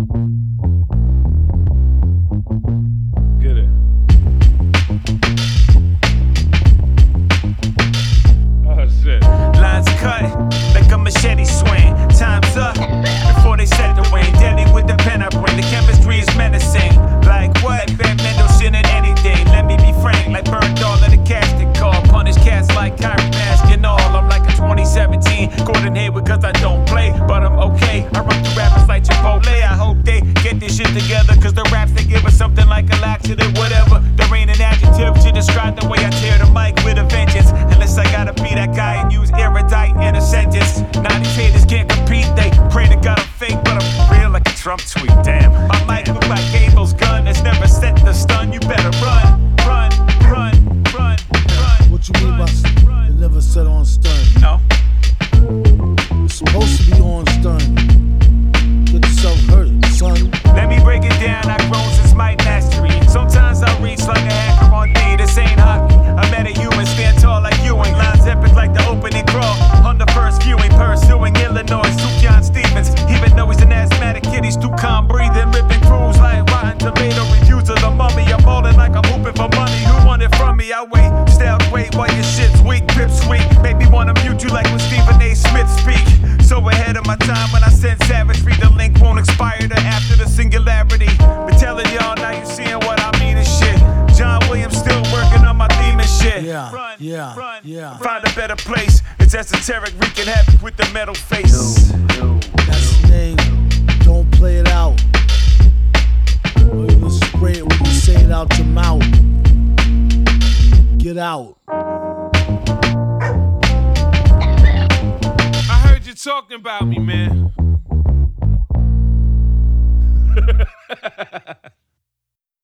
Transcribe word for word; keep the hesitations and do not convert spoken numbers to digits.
Get it. Oh shit. Lines cut like a machete swing. Time's up before they set the wing. Deadly with the pen I bring. The chemistry is menacing. Like what? Van Mendelsohn and anything. Let me be frank. Like burned all of the casting call. Punish cats like Kyrie Baskin all. I'm like a twenty seventeen Gordon Hayward cause I don't play, but I'm okay. I run through rappers like Chipotle. I hope they get this shit together cause the raps they give us something like a laxative, whatever. There ain't an adjective to describe the way I tear the mic with a vengeance. Unless I gotta be that guy and use erudite in a sentence. Now these haters can't compete. They pray to God I'm fake, but I'm real like a Trump tweet. Damn, my mic look like Gable's gun that's never set to stun. You better run, run, run, run, run. What you mean by it never set on stun? No. It's supposed to be on stun. Get yourself hurt, son. Let me break it down. I've grown since my mastery. Sometimes I reach like a hacker on D. This ain't hockey. I met a human, stand tall like Ewing. Lines epic like the opening crawl. On the first viewing, pursuing Illinois. Sufjan Stevens. Even though he's an asthmatic kid, he's too calm breathing. Ripping crews like rotten tomato. Reviews of the mummy. I'm ballin' like I'm hooping for money. Who want it from me? I wait, style wait while your shit's weak. Grip sweet. Make me wanna mute you like when Stephen A. Smith speak. So ahead of my time when I send savagery. The link won't expire till after the singularity. But telling y'all now you seeing what I mean and shit. John Williams still working on my theme and shit. Yeah, run, yeah, run, yeah. Find a better place. It's esoteric, wreaking havoc with the metal face. That's the name. Don't play it out. Or you spray it when you say it out your mouth. Get out. I heard you talking about me, man.